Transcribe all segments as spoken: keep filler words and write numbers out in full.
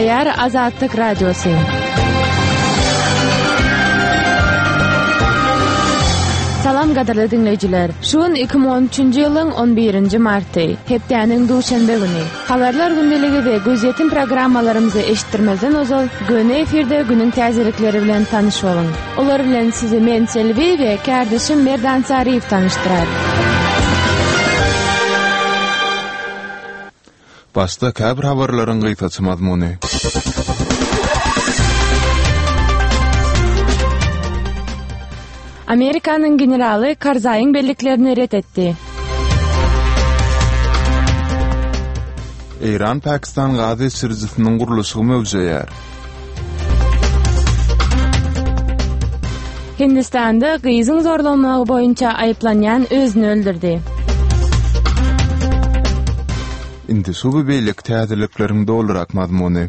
Dinleyer Azadlık Radyosu. Salam gadarly dinleyijiler. Şuun iki bin on üçünji ýylyň on birinji marty, hepdeniň duşanbe güni. Habarlar gündəligi we göz programmalarymyzy eşitdirmezden ozal, göni efirde günün täzelikleri bilen tanyş bolun. Olar bilen sizi men Selvi we kardeşim Merdan Sariýew tanıştyrar. Başta käbir habarlaryň gyýtaçy mazmuny. Amerikanyň generaly Karzaýyň belliklerini ret etdi. Iran Pakistan gazy sirjisiniň guruluşyny mövzeýär. Hindistanda gyzyň zorlamagy boýunça aýplanýan özüni öldürdi. Indi suby beýlik täzeliklerini doldurak mazmuny.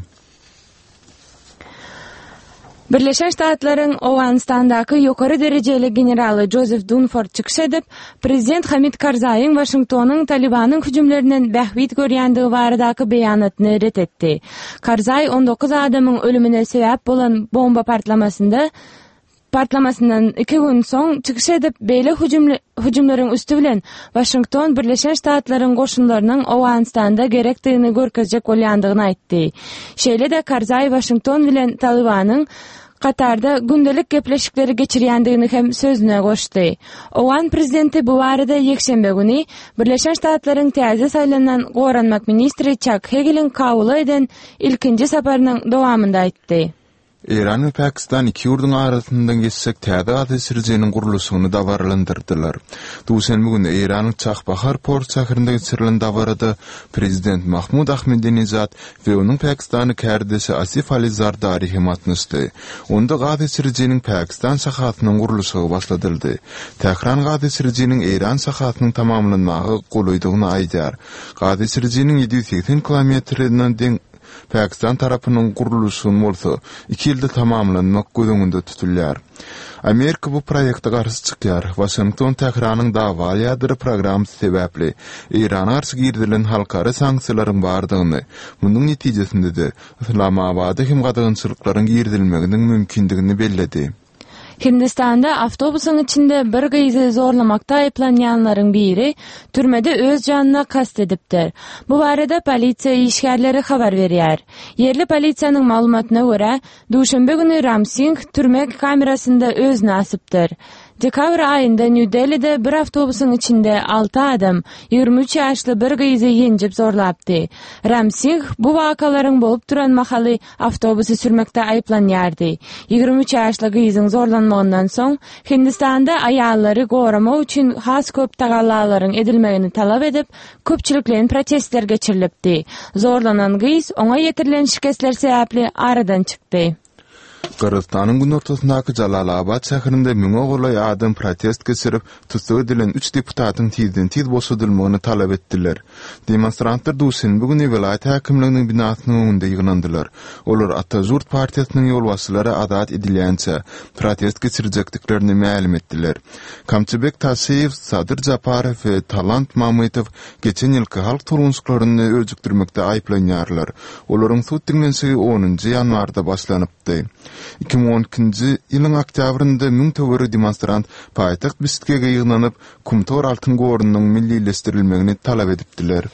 Birleşen Ştatlaryň Awganistandaky ýokary derejeli generaly Joseph Dunford çykyş edip, prezident Hamid Karzaýyň Washingtonyň Talibanyň hüjümlerinden bähwit görýändigi baradaky beýanatyny ret etdi. Karzaý on dokuz adamyň ölümine sebäp bolan bomba partlamasynda Partlamasından iki gün soň çykyş edip beýle hüjümleriň üstü bilen Washington Birleşen Ştatlaryň goşunlarynyň Awganistanda gerekdigini görkezjek bolýandygyny aýtdy. Şeýle-de Karzaý Washington bilen Talibanyň Katarda gündelik gepleşikleri geçirýändigini hem sözüne goşdy. Owan prezidenti bu barada ýekşembe güni Birleşen Ştatlaryň täze saýlanan goranmak ministri Chuck Hagel'in kabul eden ilkinji saparynyň dowamynda aýtdy. Iran we Pakistan iki ýurduň arasyndan geçsek täze gazy sirjiniň guruluşyny dawarlandyrdylar. Duşanbe güni Iranyň Çahbahar port şäherinde geçirilen dawarada prezident Mahmud Ahmadinejad we onuň Pakistany kärdesi Asif Ali Zardari himatnysdy. Onda gazy sirjiniň Pakistan şahatynyň guruluşy başladyldy. Tehran gazy sirjiniň Iran şahatynyň tamamlanmagy goýdygyny aýdýar. Gazy sirjiniň ýedi ýüz seksen kilometrinden deň Pakistan tarapynyň guruluşyny bolsa iki ýylda tamamlanmak gözüňünde tutulýar. Amerika bu proýekde garşy çykýar. Washington Tehranyň dawa ýadyry programmasy sebäpli Irana garşy girdilen halkara sanksiýalaryň bardygyny, munyň netijesinde Islamabada hem gadagynçylyklaryň girdilmeginiň mümkindigini belledi. Hindistanda avtobusyň içinde bir gyzy zorlamakda aýplanýanlaryň biri türmede öz janyna kast edipdir. Bu barada polisiýa işgärleri habar berýär. Yerli polisiýanyň maglumatyna görä, duşanbe güni Ram Singh türme kamerasynda özüni asypdyr. Dekabr ayında New Delhi'de bir avtobusun içinde altı adam ýygrimi üç ýaşly bir gyzy ýenjip zorlapdy. Ram Singh bu wakaların bolup duran mahaly avtobusy sürmekde aýplanýardy. ýygrimi üç ýaşly gyzyň zorlanmagyndan soň Hindistanda aýallary goramak üçin has köp tagallalaryň edilmegini talap edip, köpçüliklen protestler geçirilipdi. Zorlanan gyz oňa ýetirilen şikestler sebäpli aradan çykdy. Kırgızstanyň gün ortasyndaky Jalalabad şäherinde müňe golay adam protest geçirip, tutsak edilen üç deputatyň tizden tiz boşadylmagyny talap etdiler. Demonstrantlar duşanbe güni vilayet häkimliginiň binasynyň öňünde ýygrandylar. Olar Atatürk partiýasynyň ýolbaşçylary azat edilýänçe protest geçirjekdiklerini ma'lum etdiler. Kamçybek Taşeýew, Sadyr Japarow we Talant Mamytow geçen ýylky halk turmuşlaryny öldürmekde aýplanýarlar. Olaryň sud dinlenşigi onunji ýanwarda başlanypdy. iki bin on ikinji ýylyň oktýabrynda müň töweri demonstrant paýtaxt Bishkekge ýygnanyp Kumtor altyn gorunyň millileşdirilmegini talap edipdiler.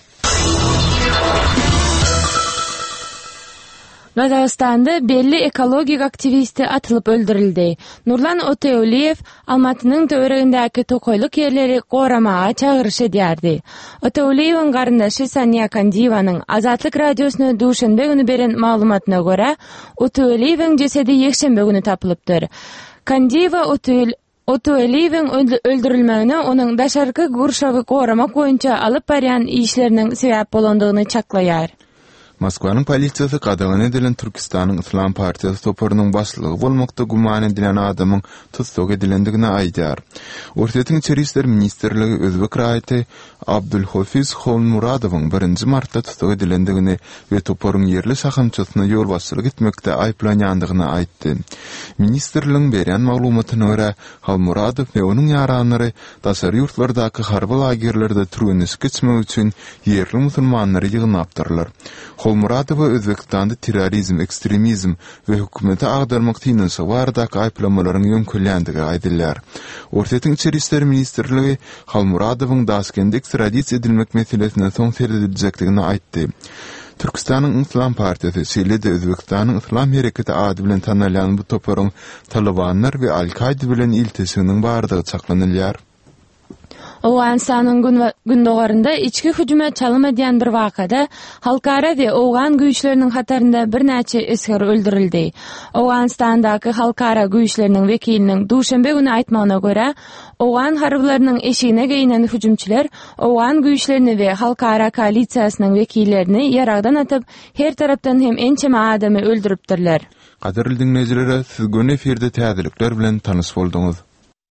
Gazagystanda belli ekologik aktivisti atılıp öldürildi. Nurlan Oteoliyev Almatynyň töweregindäki tokoýluk ýerleri goramaga çagyryş edýärdi. Oteoliyewiň garyndaşy Sanya Kandivanyň Azatlyk radiosuna duşanbe güni beren maglumatyna görä, Oteoliyewiň jesedi ýekşembe güni tapylypdyr. Kandiva Oteoliyewiň öldürilmegine onuň daşarky gurşawy goramak boýunça alyp barýan işleriniň sebäp bolandygyny çaklaýar. Moskvanyň polisiýasy gadagan edilen Türkistanyň Islam partiýasy toparynyň başlygy bolmakda guman edilen adamyň tutsak edilendigini aýdýar. Ortaýa Içeri işler ministrligi Özbek raýaty Abdulhafiz Xolmuradowyň birinji martda tutsak edilendigini we toparyň yerli şahamçysyna ýolbaşçylyk etmekde aýplanýandygyny aýtdy. Ministrligiň beren maglumatyna görä, Xolmuradow we onuň ýaranlary daşary ýurtlardaky harby lagerlerde türgeniş geçmek üçin yerli musulmanlary ýygnapdyrlar. Xolmuradowa Özbekistanda terrorizm, ekstremizm we hökümeti agdarmak tinansa bardak ayplamaların ýönkölýändigi aýdylýar. Ortatyň Içeri işler ministrligi Xolmuradowyň Daşkentde ekstradisiýa edilmek meselesine soň serdiljekdigini aýtdy. Türkistanyň Islam Partiyasy Silede Özbekistanyň Islam Hereketi ady bilen tanalýan bu toparyň Talibanlar we Al-Kaida bilen iltisiniň bardygy çaklanylýar. Owganistanyň gündogarynda içki hüjüme çalym edýän bir wakada halkara we Owgan güýçleriniň hatarynda bir näçe esker öldürildi. Owganistandaky halkara güýçleriniň wekiliniň duşanbe güni aýtmagyna görä, Owgan harbylarynyň eşigine geýinen hüjümçiler Owgan güýçlerini we halkara koalisiýasynyň wekillerini ýaragdan atyp, her tarapdan hem ençeme adamy öldüripdirler. Gaderli dinleýijilere, siz göne eferde täzelikler bilen tanys bolduňyz.